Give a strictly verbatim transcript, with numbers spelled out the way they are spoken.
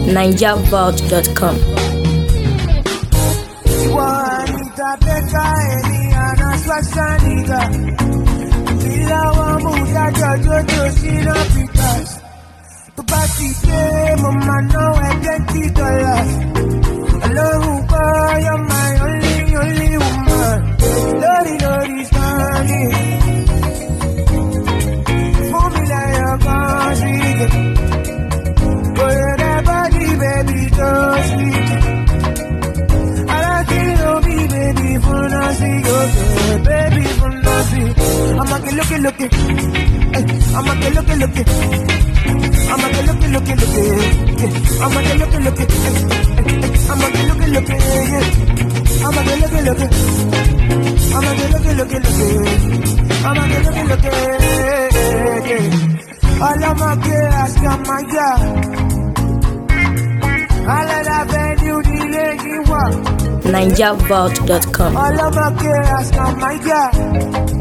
niger vault dot com. Juanita Beca, Eliana Schwarzenegger. Mila wa muda jojo sina pitas. To party day, mama no twenty dollars. Hello, boy, you're my only, only woman. Lori, lori, standing. For me like a country. Boy, that body, baby, so sweet. I like it, oh, me, baby, for nothing, okay, baby, for nothing. I'm a get looking, looking. I'm a get looking, looking. I'm a get looking, looking, looking. I'm a get looking, looking. I'm a get looking, looking. I'm a get looking, looking. I'm a get looking, looking, looking. I'm a get looking, looking. All of my girls got my girl. All of that venue, the lady walk. niger vault dot com. All of my girls got my girl.